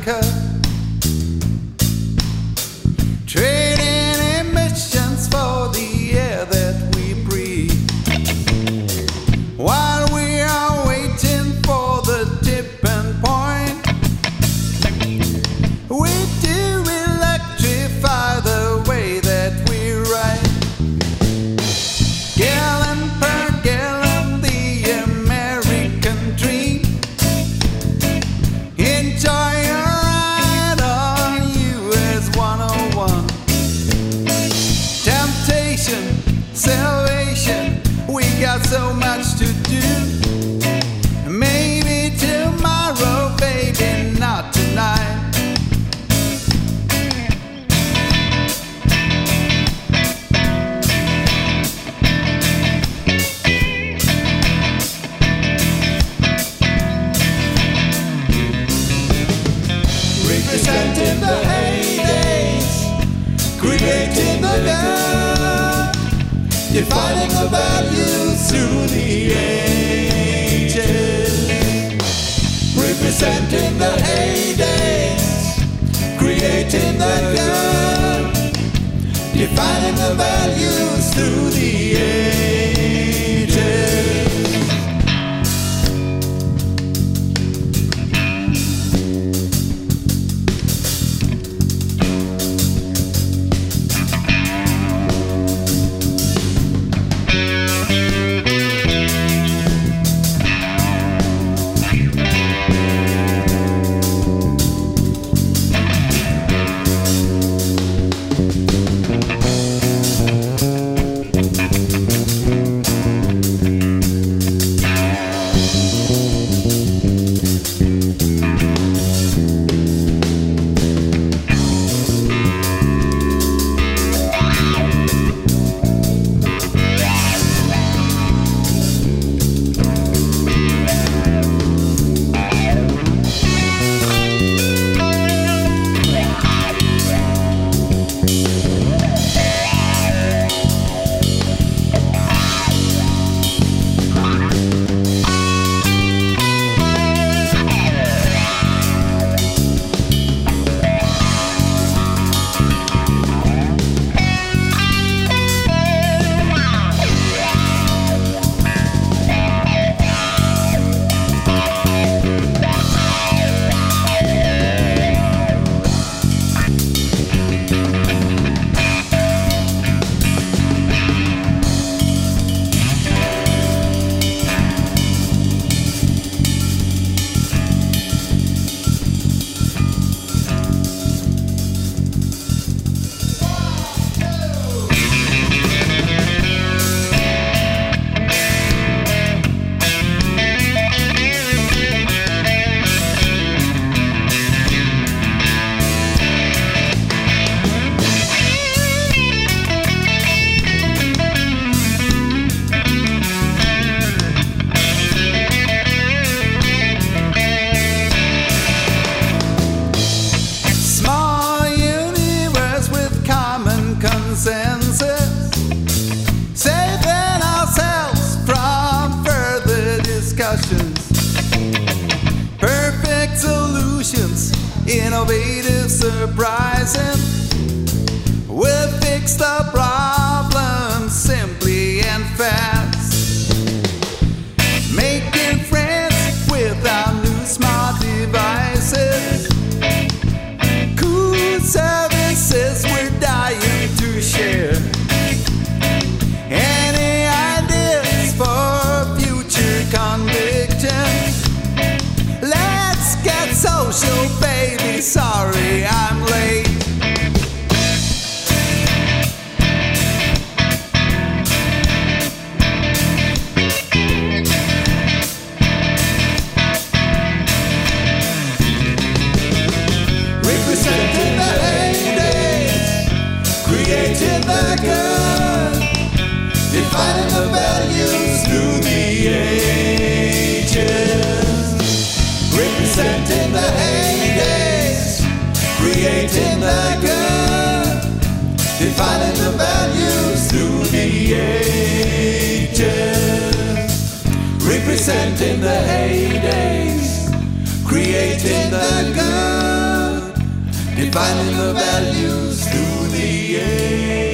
America, trading emissions for the air that we breathe. While we are waiting for the tipping point, we do electrify the way that we ride. Gallon per gallon, the American dream. Enjoy your ride on US 101. Temptation, salvation, we got so much to do. Maybe tomorrow, baby, not tonight. Representing the heydays, creating the love, defining the values through the ages. Representing the heydays, creating the love, defining the values through the ages. Saving ourselves from further discussions. Perfect solutions, innovative, surprising. We'll fix the problem simply and fast. Making friends with our new smart devices. Cool services we're dying to share. Any ideas for future convictions? Let's get social, baby. Sorry I'm late. finding the values through the air.